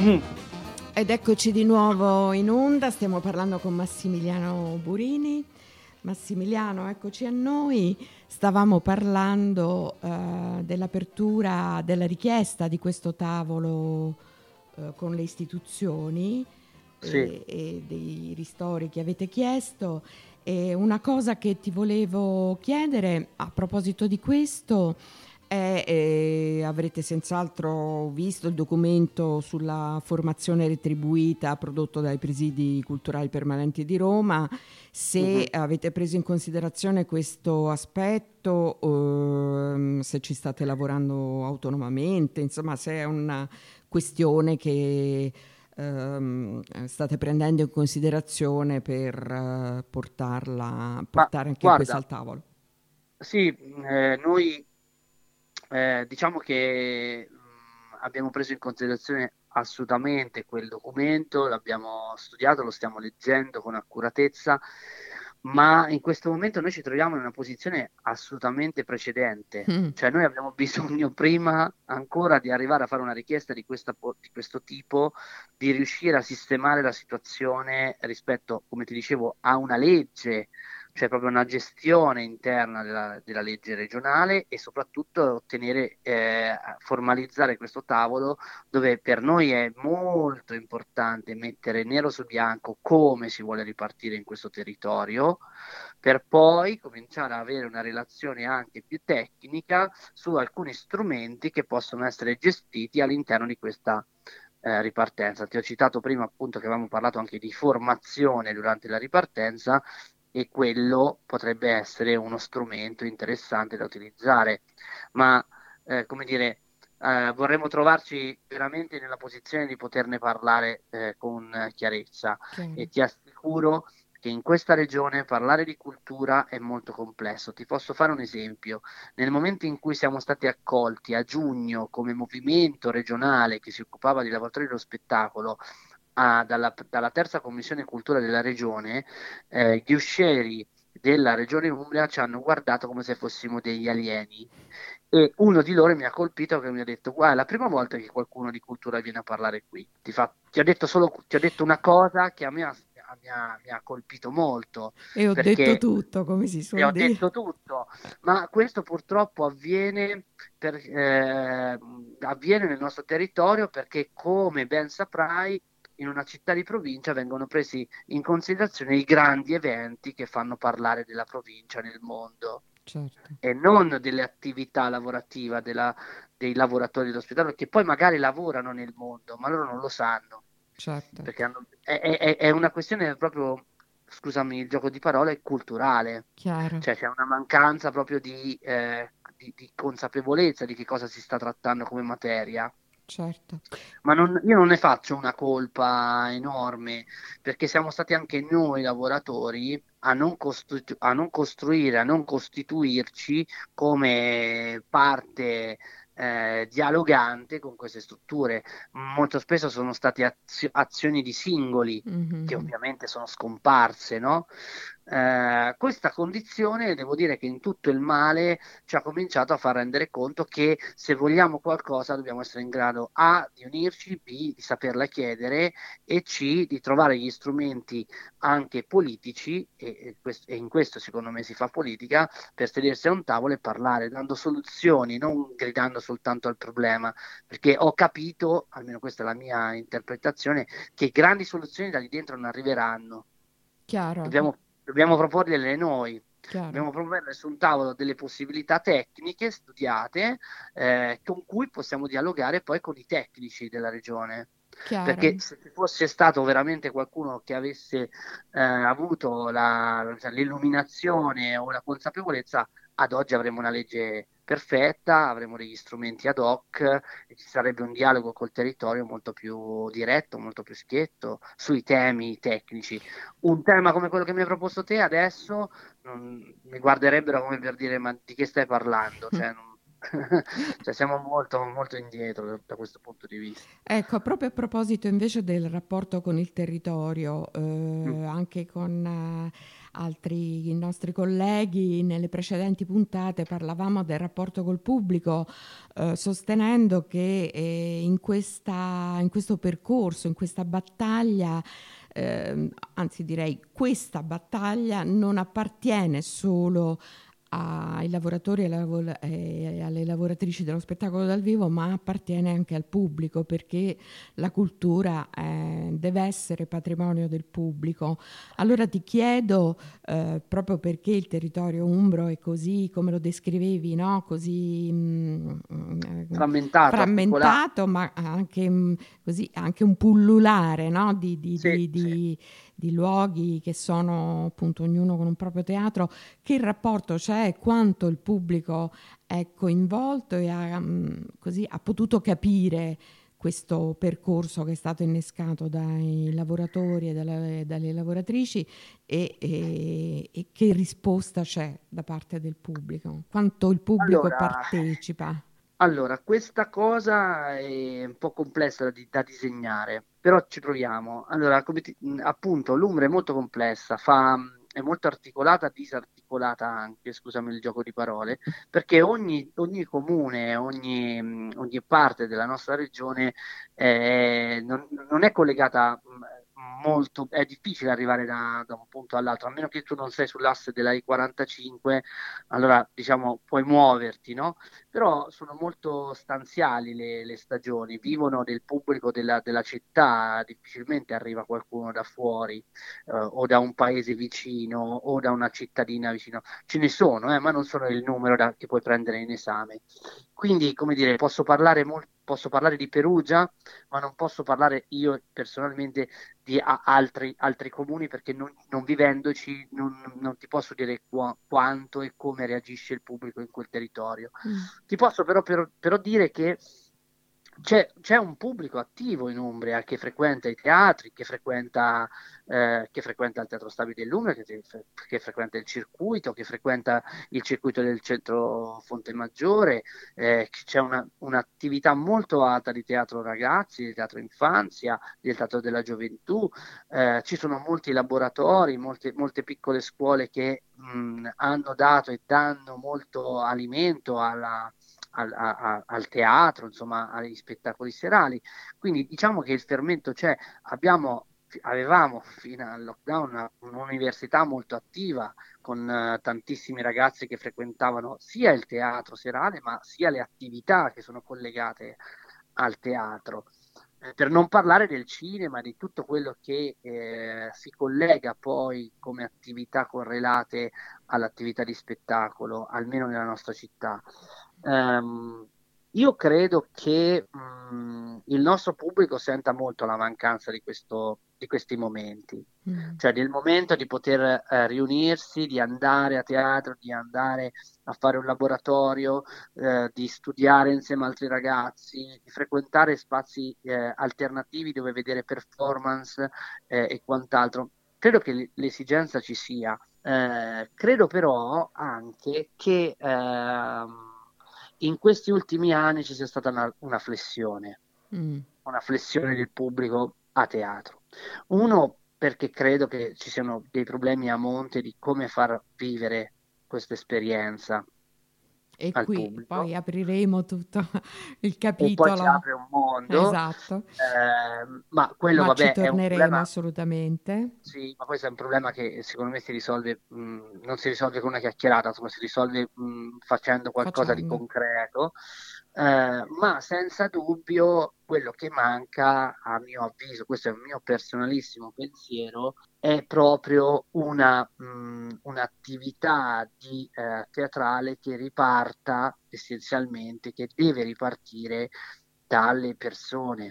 Ed eccoci di nuovo in onda, stiamo parlando con Massimiliano Burini. Massimiliano, eccoci a noi. Stavamo parlando dell'apertura, della richiesta di questo tavolo con le istituzioni e dei ristori che avete chiesto. E una cosa che ti volevo chiedere a proposito di questo avrete senz'altro visto il documento sulla formazione retribuita prodotto dai presidi culturali permanenti di Roma, se avete preso in considerazione questo aspetto, se ci state lavorando autonomamente, insomma se è una questione che state prendendo in considerazione per portare anche questo al tavolo. Sì, noi diciamo che abbiamo preso in considerazione assolutamente quel documento, l'abbiamo studiato, lo stiamo leggendo con accuratezza, ma in questo momento noi ci troviamo in una posizione assolutamente precedente, cioè noi abbiamo bisogno prima ancora di arrivare a fare una richiesta di questo tipo, di riuscire a sistemare la situazione rispetto, come ti dicevo, a una legge, cioè proprio una gestione interna della legge regionale e soprattutto ottenere, formalizzare questo tavolo dove per noi è molto importante mettere nero su bianco come si vuole ripartire in questo territorio, per poi cominciare ad avere una relazione anche più tecnica su alcuni strumenti che possono essere gestiti all'interno di questa ripartenza. Ti ho citato prima appunto che avevamo parlato anche di formazione durante la ripartenza, e quello potrebbe essere uno strumento interessante da utilizzare, ma come dire, vorremmo trovarci veramente nella posizione di poterne parlare con chiarezza, e ti assicuro che in questa regione parlare di cultura è molto complesso. Ti posso fare un esempio: nel momento in cui siamo stati accolti a giugno come movimento regionale che si occupava di lavoratori dello spettacolo dalla terza commissione cultura della regione, gli uscieri della regione Umbria ci hanno guardato come se fossimo degli alieni, e uno di loro mi ha colpito, che mi ha detto: guarda, è la prima volta che qualcuno di cultura viene a parlare qui, ti ho detto una cosa che a me mi ha colpito molto, e ho perché detto tutto, come si e suol ho dire. detto tutto, ma questo purtroppo avviene nel nostro territorio perché, come ben saprai, in una città di provincia vengono presi in considerazione i grandi eventi che fanno parlare della provincia nel mondo, Certo. e non delle attività lavorative dei lavoratori dell'ospedale, che poi magari lavorano nel mondo, ma loro non lo sanno, Certo. perché è una questione proprio, scusami il gioco di parole, culturale. Chiaro. Cioè c'è una mancanza proprio di consapevolezza di che cosa si sta trattando come materia. Certo. Ma io non ne faccio una colpa enorme, perché siamo stati anche noi lavoratori a non costruire, a non costituirci come parte dialogante con queste strutture. Molto spesso sono state azioni di singoli che ovviamente sono scomparse, no? Questa condizione, devo dire che in tutto il male ci ha cominciato a far rendere conto che se vogliamo qualcosa dobbiamo essere in grado A, di unirci, B, di saperla chiedere, e C, di trovare gli strumenti anche politici, e in questo secondo me si fa politica, per sedersi a un tavolo e parlare, dando soluzioni, non gridando soltanto al problema, perché ho capito, almeno questa è la mia interpretazione, che grandi soluzioni da lì dentro non arriveranno. Chiaro. Dobbiamo proporle noi. Chiaro. Dobbiamo proporre su un tavolo delle possibilità tecniche studiate, con cui possiamo dialogare poi con i tecnici della regione. Chiaro. Perché se ci fosse stato veramente qualcuno che avesse avuto l'illuminazione o la consapevolezza, ad oggi avremmo una legge perfetta, avremmo degli strumenti ad hoc e ci sarebbe un dialogo col territorio molto più diretto, molto più schietto sui temi tecnici. Un tema come quello che mi hai proposto te adesso mi guarderebbero come per dire: ma di che stai parlando? Cioè, siamo molto, molto indietro da questo punto di vista. Ecco, proprio a proposito invece del rapporto con il territorio, anche con altri nostri colleghi nelle precedenti puntate parlavamo del rapporto col pubblico, sostenendo che in questo percorso, in questa battaglia, anzi direi questa battaglia non appartiene solo ai lavoratori e alle lavoratrici dello spettacolo dal vivo, ma appartiene anche al pubblico, perché la cultura deve essere patrimonio del pubblico. Allora ti chiedo, proprio perché il territorio umbro è così, come lo descrivevi, no? Così frammentato, ma anche così, anche un pullulare, no? Sì. Di luoghi che sono appunto ognuno con un proprio teatro, che il rapporto c'è, quanto il pubblico è coinvolto e così ha potuto capire questo percorso che è stato innescato dai lavoratori e dalle lavoratrici e che risposta c'è da parte del pubblico, quanto il pubblico Allora, partecipa. Allora, questa cosa è un po' complessa da disegnare, però ci proviamo. Allora, appunto, l'Umbria è molto complessa, è molto articolata, disarticolata anche, scusami il gioco di parole, perché ogni comune, ogni parte della nostra regione non è collegata molto, è difficile arrivare da un punto all'altro, a meno che tu non sei sull'asse della I-45, allora diciamo puoi muoverti, no? Però sono molto stanziali le stagioni, vivono del pubblico della città, difficilmente arriva qualcuno da fuori, o da un paese vicino o da una cittadina vicino. Ce ne sono, ma non sono il numero che puoi prendere in esame. Quindi, come dire, posso parlare di Perugia, ma non posso parlare io personalmente di altri comuni perché non vivendoci non ti posso dire quanto e come reagisce il pubblico in quel territorio. Ti posso però dire che c'è un pubblico attivo in Umbria che frequenta i teatri, che frequenta il Teatro Stabile dell'Umbria, che frequenta il circuito del centro Fonte Maggiore, c'è un'attività molto alta di teatro ragazzi, di teatro infanzia, del teatro della gioventù, ci sono molti laboratori, molte piccole scuole che hanno dato e danno molto alimento al teatro, insomma, agli spettacoli serali. Quindi diciamo che il fermento c'è. Avevamo fino al lockdown un'università molto attiva con tantissimi ragazzi che frequentavano sia il teatro serale, ma sia le attività che sono collegate al teatro. Per non parlare del cinema, di tutto quello che si collega poi come attività correlate all'attività di spettacolo, almeno nella nostra città. Ehm, io credo che il nostro pubblico senta molto la mancanza di questi momenti, cioè del momento di poter riunirsi, di andare a teatro, di andare a fare un laboratorio, di studiare insieme a altri ragazzi, di frequentare spazi alternativi dove vedere performance e quant'altro. Credo che l'esigenza ci sia. Credo però anche che in questi ultimi anni ci sia stata una flessione, Mm. una flessione del pubblico a teatro. Uno, perché credo che ci siano dei problemi a monte di come far vivere questa esperienza E al qui poi pubblico, apriremo tutto il e poi si capitolo. apre un mondo, Esatto, ma quello, ma ci vabbè, è un torneremo problema. assolutamente. Sì, ma questo è un problema che secondo me si risolve, non si risolve con una chiacchierata, insomma, si risolve facendo qualcosa di Facendo. concreto, ma senza dubbio quello che manca, a mio avviso, questo è un mio personalissimo pensiero, è proprio un'attività teatrale che riparta essenzialmente, che deve ripartire dalle persone.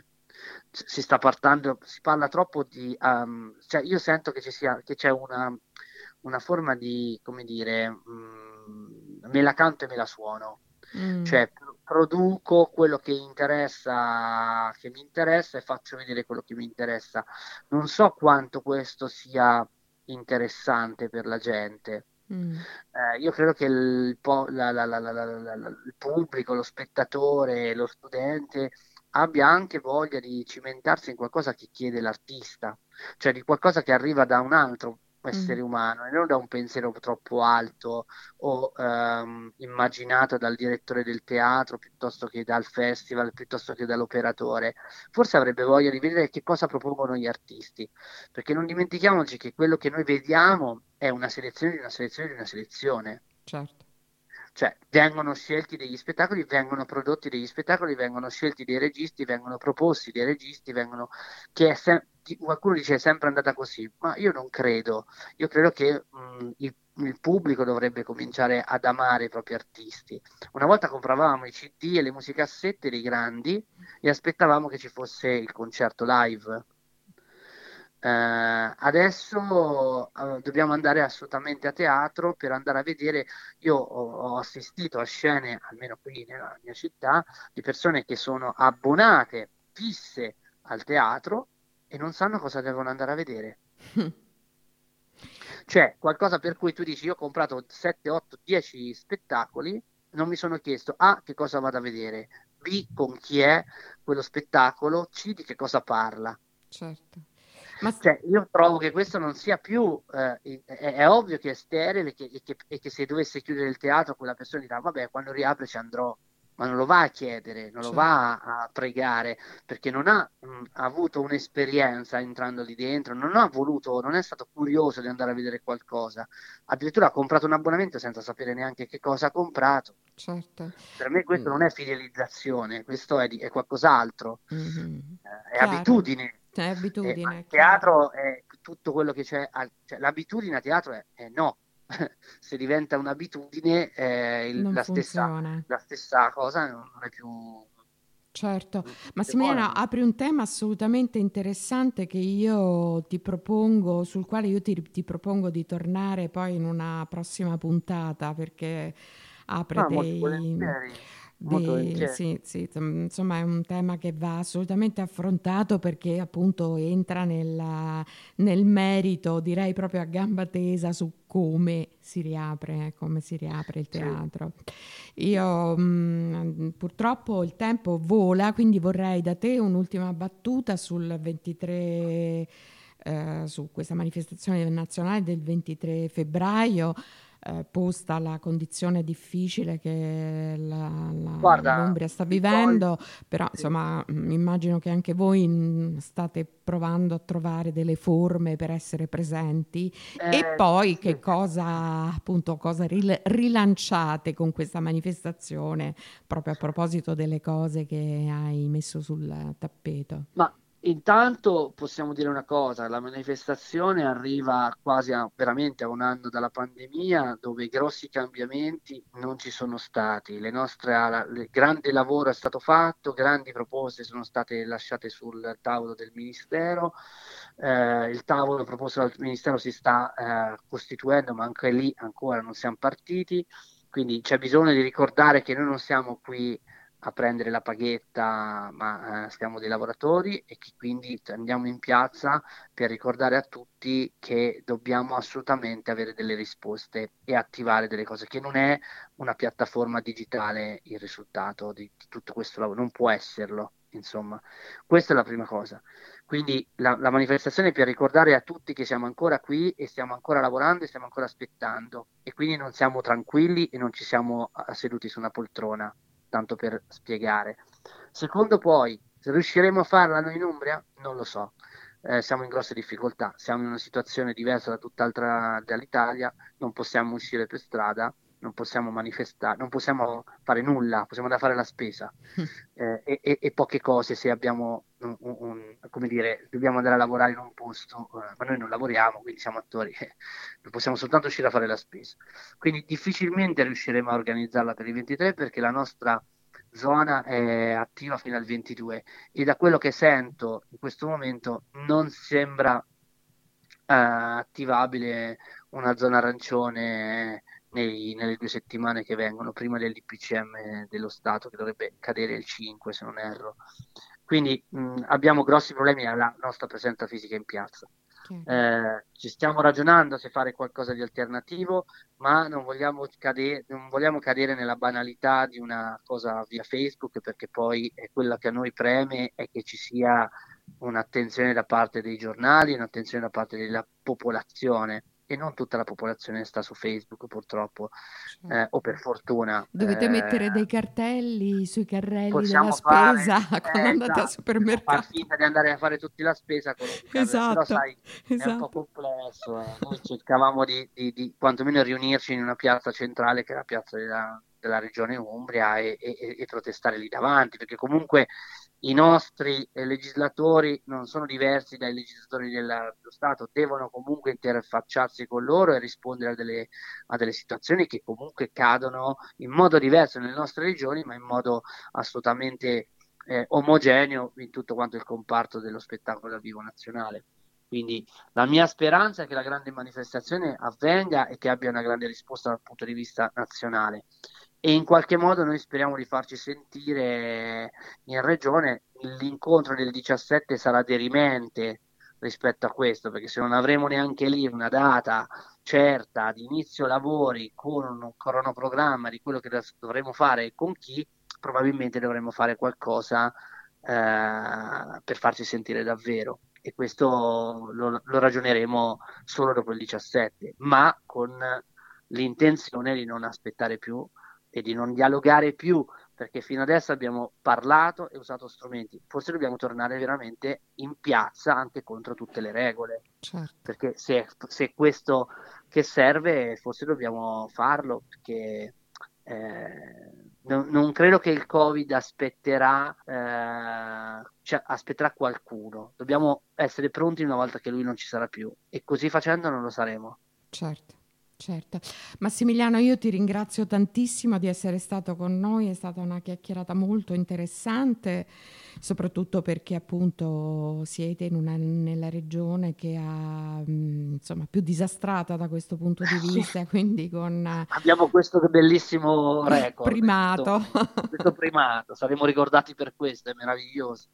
Si parla troppo cioè io sento che c'è una forma di, come dire, me la canto e me la suono, Mm. cioè produco quello che mi interessa e faccio vedere quello che mi interessa. Non so quanto questo sia interessante per la gente. Mm. Io credo che il pubblico, lo spettatore, lo studente abbia anche voglia di cimentarsi in qualcosa che chiede l'artista, cioè di qualcosa che arriva da un altro. essere umano e non da un pensiero troppo alto o immaginato dal direttore del teatro piuttosto che dal festival, piuttosto che dall'operatore. Forse avrebbe voglia di vedere che cosa propongono gli artisti, perché non dimentichiamoci che quello che noi vediamo è una selezione di una selezione di una selezione. Certo. Cioè, vengono scelti degli spettacoli, vengono prodotti degli spettacoli, vengono scelti dei registi, vengono proposti dei registi, qualcuno dice è sempre andata così, ma io non credo. Io credo che il pubblico dovrebbe cominciare ad amare i propri artisti. Una volta compravamo i CD e le musicassette dei grandi e aspettavamo che ci fosse il concerto live. Adesso dobbiamo andare assolutamente a teatro per andare a vedere. Io ho assistito a scene, almeno qui nella mia città, di persone che sono abbonate, fisse al teatro e non sanno cosa devono andare a vedere. Cioè, qualcosa per cui tu dici: io ho comprato 7, 8, 10 spettacoli, non mi sono chiesto A, che cosa vado a vedere, B, con chi è quello spettacolo, C, di che cosa parla. Certo. Ma Cioè, io trovo che questo non sia più, è ovvio che è sterile e che se dovesse chiudere il teatro quella persona dirà vabbè, quando riapre ci andrò, ma non lo va a chiedere, non lo certo. va a pregare, perché non ha avuto un'esperienza entrando lì dentro, non ha voluto, non è stato curioso di andare a vedere qualcosa, addirittura ha comprato un abbonamento senza sapere neanche che cosa ha comprato. Certo. Per me questo non Mm, è fidelizzazione, questo è qualcos'altro, mhm. è Chiaro. abitudine. È Ma abitudine, il è chiaro. teatro è tutto quello che c'è, cioè, l'abitudine a teatro è no, se diventa un'abitudine Non funziona. la stessa cosa non è più Certo, non ci vuole, Massimiliano, apri un tema assolutamente interessante che io ti propongo, sul quale io ti propongo di tornare poi in una prossima puntata, perché apre molto volentieri, molto volentieri. sì, sì, insomma è un tema che va assolutamente affrontato perché appunto entra nel merito, direi proprio a gamba tesa su come si riapre il Sì. teatro. Io purtroppo il tempo vola, quindi vorrei da te un'ultima battuta sul 23, su questa manifestazione nazionale del 23 febbraio, posta la condizione difficile che Guarda, l'Umbria sta vi do vivendo, però sì. insomma immagino che anche voi state provando a trovare delle forme per essere presenti e poi Sì. che cosa, appunto, cosa rilanciate con questa manifestazione proprio a proposito delle cose che hai messo sul tappeto? Ma intanto possiamo dire una cosa, la manifestazione arriva veramente a un anno dalla pandemia dove grossi cambiamenti non ci sono stati. Il grande lavoro è stato fatto, grandi proposte sono state lasciate sul tavolo del Ministero. Il tavolo proposto dal Ministero si sta costituendo, ma anche lì ancora non siamo partiti. Quindi c'è bisogno di ricordare che noi non siamo qui a prendere la paghetta, ma siamo dei lavoratori e che quindi andiamo in piazza per ricordare a tutti che dobbiamo assolutamente avere delle risposte e attivare delle cose, che non è una piattaforma digitale il risultato di tutto questo lavoro, non può esserlo, insomma. Questa è la prima cosa. Quindi la manifestazione è per ricordare a tutti che siamo ancora qui e stiamo ancora lavorando e stiamo ancora aspettando e quindi non siamo tranquilli e non ci siamo seduti su una poltrona, tanto per spiegare. Secondo poi, se riusciremo a farla noi in Umbria, non lo so. Siamo in grosse difficoltà, siamo in una situazione diversa da tutt'altra dall'Italia, non possiamo uscire per strada, non possiamo manifestare, non possiamo fare nulla, possiamo andare a fare la spesa e poche cose se abbiamo, come dire, dobbiamo andare a lavorare in un posto, ma noi non lavoriamo, quindi siamo attori, possiamo soltanto uscire a fare la spesa. Quindi difficilmente riusciremo a organizzarla per il 23 perché la nostra zona è attiva fino al 22 e da quello che sento in questo momento non sembra attivabile una zona arancione nelle 2 settimane che vengono, prima dell'IPCM dello Stato, che dovrebbe cadere il 5, se non erro. Quindi abbiamo grossi problemi alla nostra presenza fisica in piazza. Chiaro. Ci stiamo ragionando se fare qualcosa di alternativo, ma non vogliamo cadere nella banalità di una cosa via Facebook, perché poi è quella che a noi preme è che ci sia un'attenzione da parte dei giornali, un'attenzione da parte della popolazione, e non tutta la popolazione sta su Facebook purtroppo, o per fortuna. Dovete mettere dei cartelli sui carrelli della Possiamo fare, spesa quando andate al esatto, far supermercato. finta di andare a fare tutti la spesa con un carrello, però Esatto, sai, è un po' esatto. complesso. Noi cercavamo di quantomeno riunirci in una piazza centrale, che è la piazza della regione Umbria, e protestare lì davanti, perché comunque i nostri legislatori non sono diversi dai legislatori dello Stato, devono comunque interfacciarsi con loro e rispondere a delle situazioni che comunque cadono in modo diverso nelle nostre regioni, ma in modo assolutamente omogeneo in tutto quanto il comparto dello spettacolo dal vivo nazionale. Quindi la mia speranza è che la grande manifestazione avvenga e che abbia una grande risposta dal punto di vista nazionale. E in qualche modo noi speriamo di farci sentire in regione. L'incontro del 17 sarà derimente rispetto a questo, perché se non avremo neanche lì una data certa di inizio lavori con un cronoprogramma di quello che dovremo fare e con chi, probabilmente dovremo fare qualcosa per farci sentire davvero. E questo lo ragioneremo solo dopo il 17, ma con l'intenzione di non aspettare più e di non dialogare più, perché fino adesso abbiamo parlato e usato strumenti. Forse dobbiamo tornare veramente in piazza anche contro tutte le regole, Certo. perché se è questo che serve, forse dobbiamo farlo, perché non credo che il Covid aspetterà qualcuno. Dobbiamo essere pronti una volta che lui non ci sarà più, e così facendo non lo saremo. Certo, certo. Massimiliano, io ti ringrazio tantissimo di essere stato con noi, è stata una chiacchierata molto interessante, soprattutto perché appunto siete nella regione che ha, insomma, più disastrata da questo punto di Sì. vista, quindi con Abbiamo questo bellissimo record, primato. questo primato, saremo ricordati per questo, è meraviglioso.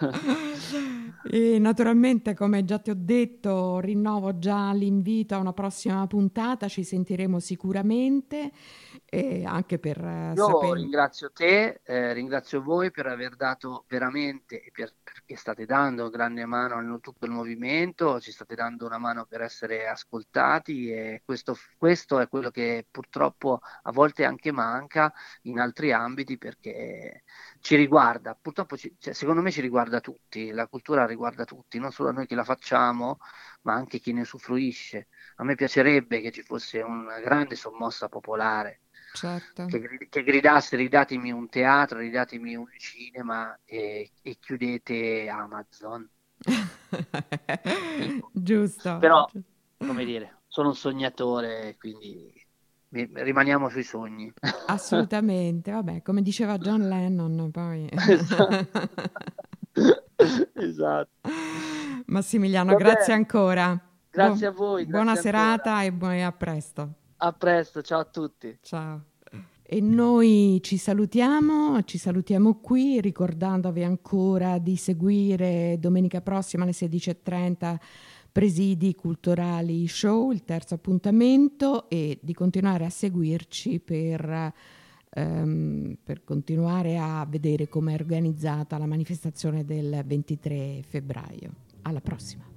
E naturalmente, come già ti ho detto, rinnovo già l'invito a una prossima puntata, ci sentiremo sicuramente, anche per Io sapere. ringrazio te, ringrazio voi per aver dato veramente, e perché state dando grande mano a tutto il movimento, ci state dando una mano per essere ascoltati, e questo è quello che purtroppo a volte anche manca in altri ambiti, perché ci riguarda, purtroppo cioè, secondo me ci riguarda tutti, la cultura riguarda tutti, non solo a noi che la facciamo, ma anche chi ne usufruisce. A me piacerebbe che ci fosse una grande sommossa popolare Certo. che gridasse: ridatemi un teatro, ridatemi un cinema, e chiudete Amazon. Ecco. Giusto. Però, come dire, sono un sognatore, quindi rimaniamo sui sogni. Assolutamente, vabbè, come diceva John Lennon, poi. Esatto. Esatto. Massimiliano, Va grazie bene, ancora. grazie a voi, Buona grazie ancora. serata e a presto. A presto, ciao a tutti. Ciao. E noi ci salutiamo qui ricordandovi ancora di seguire domenica prossima alle 16:30 Presidi Culturali Show, il terzo appuntamento, e di continuare a seguirci per continuare a vedere come è organizzata la manifestazione del 23 febbraio. Alla prossima.